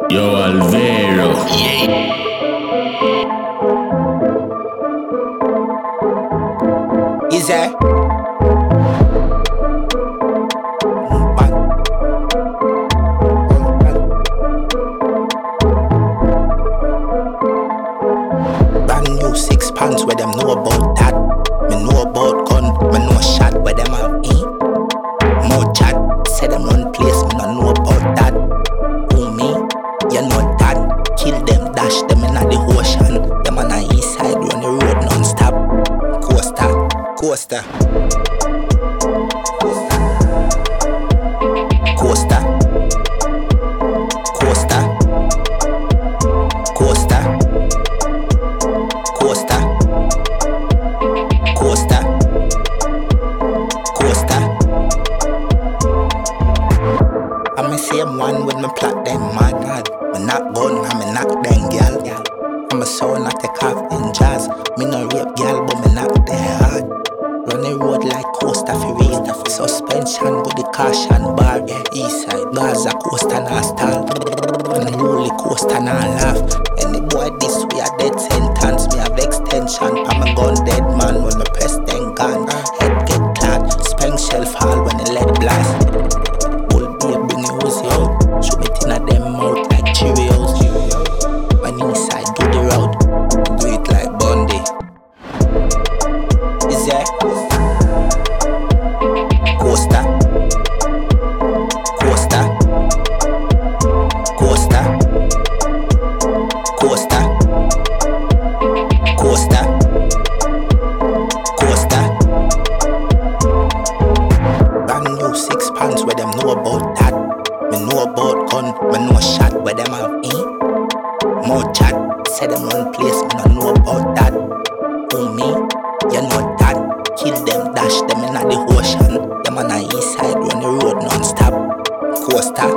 Yo, Alvaro. Yeah. Is that? Brand new 6 pounds where them know about that. Me know about gun, me know shot where them have more chat, say them run place, me no know about that. Who me? You know that. Kill them, dash them in the ocean. Them on the east side run the road non-stop. Coaster, coaster, coaster, coaster, coaster, coaster, coaster, coaster. I'm the same one with my plot them mad. Me not bun, I'm a knock them girl. I'm a soul not take off in jazz. Me no rape girl, but me knock them hard. Run the road like coaster for real. Suspension with the caution bar. East side Gaza coaster not stall. Unruly coaster not laugh. Any boy this way a dead sentence. Me have extension pa my gun dead man. When me press then gun, head get clad. Speng shell fall when the lead blast. Bull beer bring you Uzi out. Shoot it in a them mouth like Cheerios. When inside do the road, do it like Bundy. Is that? Coaster, coaster, coaster, coaster, coaster, coaster. Brand new 6 pounds where them know about that. Me know about gun, me know shot where them have more chat, say them run place, me no know about that. Who me? You know that. Kill them, dash them in the ocean. Them on the east side run the road non-stop. Coaster,